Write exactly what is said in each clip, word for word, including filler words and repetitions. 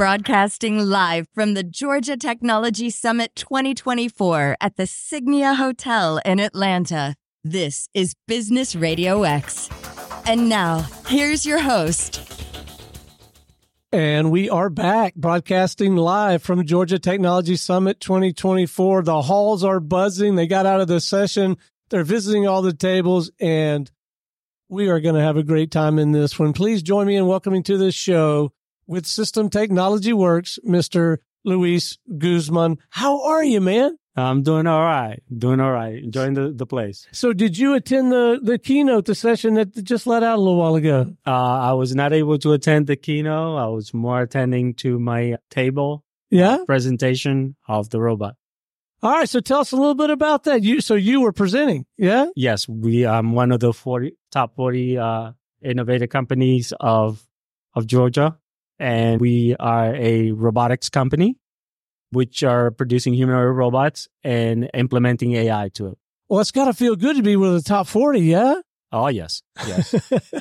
Broadcasting live from the Georgia Technology Summit twenty twenty-four at the Signia Hotel in Atlanta. This is Business Radio X. And now, here's your host. And we are back broadcasting live from Georgia Technology Summit twenty twenty-four. The halls are buzzing. They got out of the session. They're visiting all the tables, and we are going to have a great time in this one. Please join me in welcoming to this show with System Technology Works, Mister Luis Guzman. How are you, man? I'm doing all right. Doing all right. Enjoying the, the place. So did you attend the, the keynote, the session that just let out a little while ago? Uh, I was not able to attend the keynote. I was more attending to my table yeah? presentation of the robot. All right. So tell us a little bit about that. You So you were presenting, yeah? Yes. We are um, one of the forty top forty uh, innovative companies of of Georgia. And we are a robotics company, which are producing humanoid robots and implementing A I to it. Well, it's got to feel good to be one of the top forty, yeah? Oh, yes. Yes.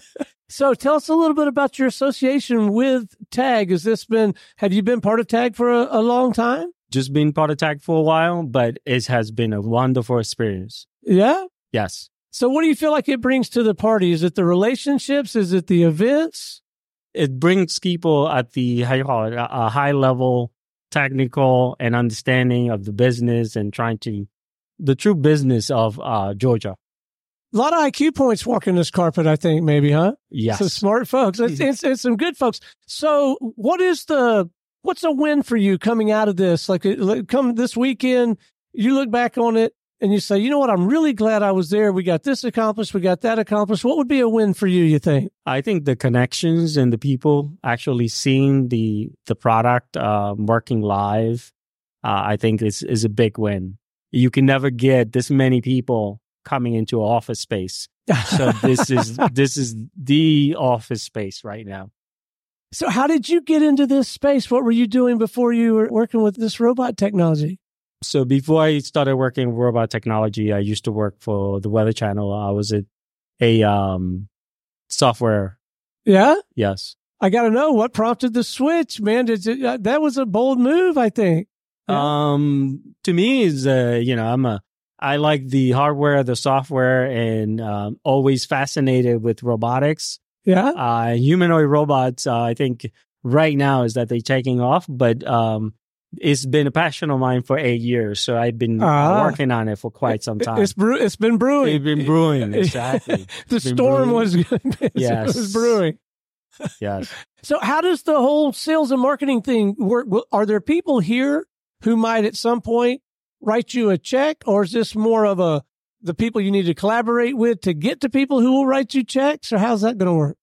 So tell us a little bit about your association with TAG. Has this been, have you been part of TAG for a, a long time? Just been part of TAG for a while, but it has been a wonderful experience. Yeah? Yes. So what do you feel like it brings to the party? Is it the relationships? Is it the events? It brings people at the, how you call it, a high level technical and understanding of the business and trying to, the true business of uh, Georgia. A lot of I Q points walking this carpet, I think, maybe, huh? Yes. Some smart folks. It's, it's, it's some good folks. So what is the, what's a win for you coming out of this? Like, like come this weekend, you look back on it and you say, you know what, I'm really glad I was there. We got this accomplished. We got that accomplished. What would be a win for you, you think? I think the connections and the people actually seeing the the product uh, working live, uh, I think is, is a big win. You can never get this many people coming into an office space. So this is this is the office space right now. So how did you get into this space? What were you doing before you were working with this robot technology? So before I started working with robot technology, I used to work for the Weather Channel. I was a, a um, software. Yeah? Yes. I got to know what prompted the switch, man. Did you, uh, that was a bold move, I think. Yeah. Um, to me, is uh, you know, I'm a, I like the hardware, the software, and um, always fascinated with robotics. Yeah. Uh, humanoid robots, uh, I think right now is that they're taking off, but um, it's been a passion of mine for eight years. So I've been uh, working on it for quite some time. It's brew- It's been brewing. It's been brewing, exactly. The it's storm brewing. was yes. It was brewing. Yes. So how does the whole sales and marketing thing work? Are there people here who might at some point write you a check, or is this more of a the people you need to collaborate with to get to people who will write you checks, or how's that going to work?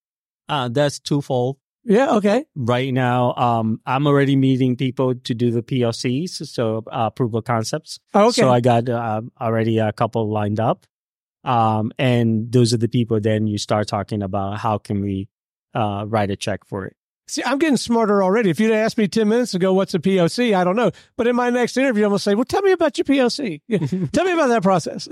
Uh, that's twofold. Yeah, okay. Right now, um, I'm already meeting people to do the P O Cs, so uh, proof of concepts. Oh, okay. So I got uh, already a couple lined up. Um, and those are the people then you start talking about how can we uh, write a check for it. See, I'm getting smarter already. If you'd asked me ten minutes ago, what's a P O C? I don't know. But in my next interview, I'm going to say, well, tell me about your P O C. Tell me about that process.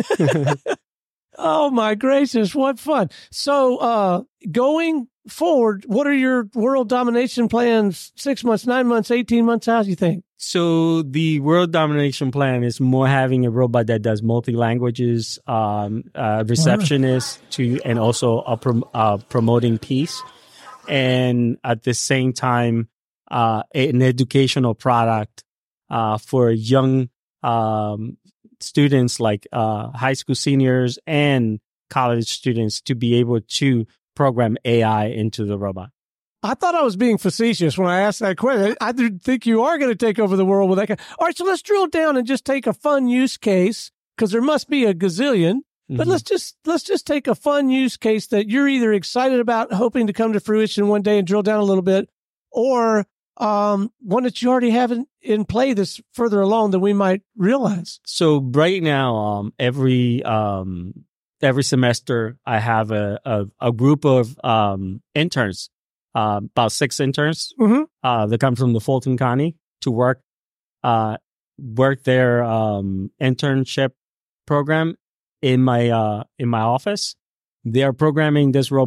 Oh, my gracious. What fun. So uh, going forward, what are your world domination plans? Six months, nine months, eighteen months out, you think? So the world domination plan is more having a robot that does multi-languages, um, uh, receptionist to, and also a prom- uh, promoting peace. And at the same time, uh, an educational product uh, for young um, students like uh, high school seniors and college students to be able to program A I into the robot. I thought I was being facetious when I asked that question. I didn't think you are going to take over the world with that kind. All right, so let's drill down and just take a fun use case, because there must be a gazillion. But mm-hmm. let's just let's just take a fun use case that you're either excited about, hoping to come to fruition one day, and drill down a little bit, or um, one that you already have in, in play that's further along than we might realize. So right now, um, every um, every semester, I have a a, a group of um, interns, uh, about six interns mm-hmm. uh, that come from the Fulton County to work uh, work their um, internship program in my uh in my office. They are programming this robot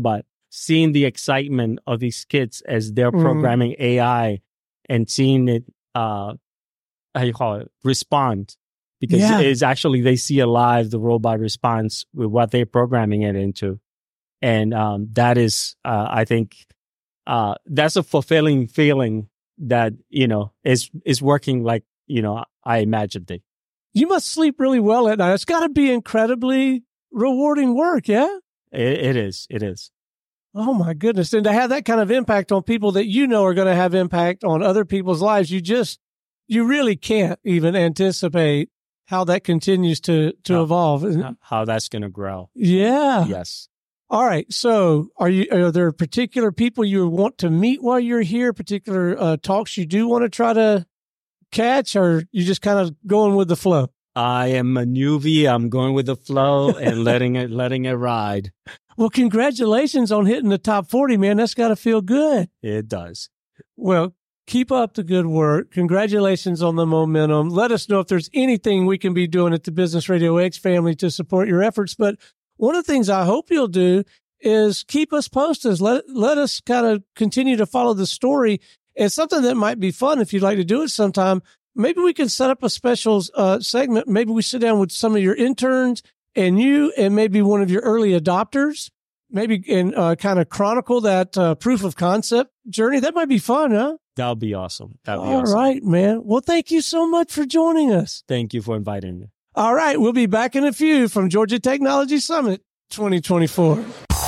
seeing the excitement of these kids as they're Mhm. programming A I and seeing it, uh, how you call it, respond. Because Yeah. it's actually, they see alive the robot response with what they're programming it into. And um, that is, uh, I think, uh, that's a fulfilling feeling that, you know, is, is working like, you know, I imagined it. You must sleep really well at night. It's got to be incredibly rewarding work, yeah? It, it is. It is. Oh, my goodness. And to have that kind of impact on people that you know are going to have impact on other people's lives, you just, you really can't even anticipate how that continues to, to How- evolve. How, how that's going to grow. Yeah. Yes. All right. So are you, are there particular people you want to meet while you're here, particular uh, talks you do want to try to catch, or you just kind of going with the flow? I am a newbie. I'm going with the flow and letting it, letting it ride. Well, congratulations on hitting the top forty, man. That's got to feel good. It does. Well, keep up the good work. Congratulations on the momentum. Let us know if there's anything we can be doing at the Business Radio X family to support your efforts. But one of the things I hope you'll do is keep us posted. Let, let us kind of continue to follow the story. It's something that might be fun if you'd like to do it sometime. Maybe we can set up a special uh, segment. Maybe we sit down with some of your interns and you and maybe one of your early adopters, maybe and uh, kind of chronicle that uh, proof of concept journey. That might be fun, huh? That'll be awesome. That'll be All awesome. right, man. Well, thank you so much for joining us. Thank you for inviting me. All right. We'll be back in a few from Georgia Technology Summit twenty twenty-four.